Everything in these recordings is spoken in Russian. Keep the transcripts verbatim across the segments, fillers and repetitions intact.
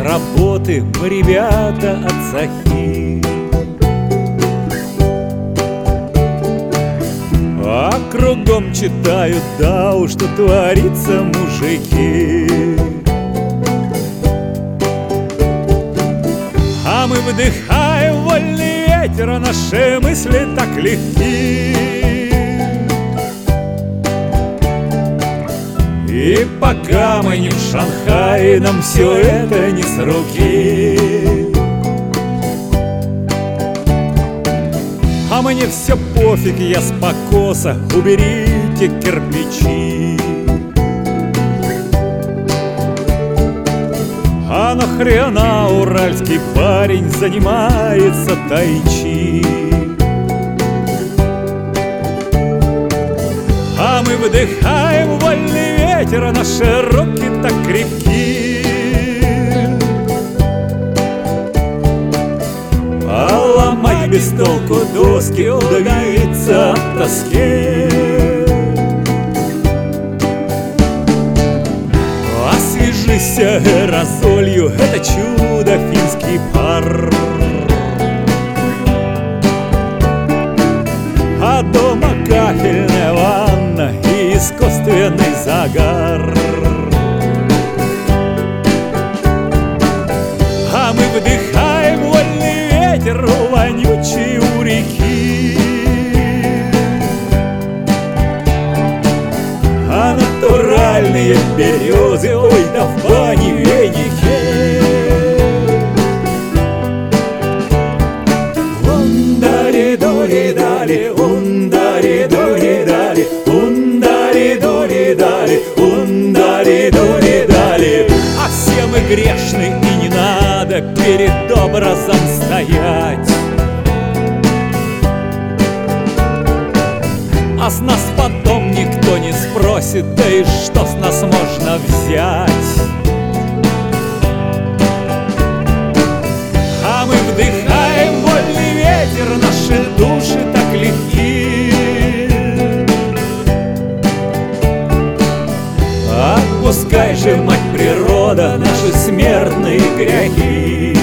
работы мы, ребята, от сахи. А кругом читают, да уж, что творится, мужики. А мы вдыхаем вольный ветер, а наши мысли так легки. И пока мы не в Шанхае, нам все это не с руки. А мне все пофиг, я с покоса, уберите кирпичи. А нахрена уральский парень занимается тайчи? А мы вдыхаем вольный ветер, а наши руки так крепки. А ломать без толку доски, удавиться от тоски. Освежись аэрозолью, это чудо финский пар. А дома кафельная ванна и искусственный загар. А мы вдыхаем вольный ветер, вонючий у реки. А натуральные березы, ой, да в бане веники. Ундари-дури-дали, ундари-дури-дали, ундари-дури-дали, ундари-дури-дали. А все мы грешны, и не надо перед образом стоять. А с нас потом никто не спросит, да и что с нас можно взять? А мы вдыхаем вольный ветер, наши души так легки. Отпускай же, мать природа, наши смертные грехи.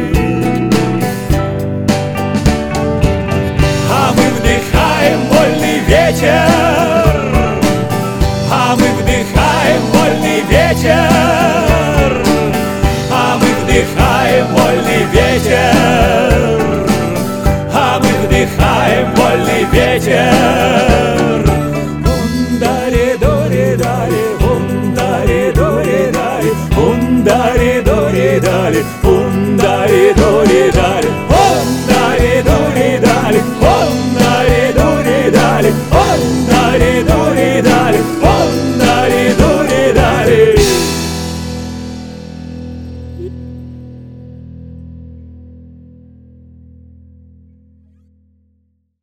А мы вдыхаем вольный ветер, а мы вдыхаем вольный ветер, а мы вдыхаем вольный ветер, а мы вдыхаем вольный ветер. Ундари-дури-дали, ундари-дури-дали, ундари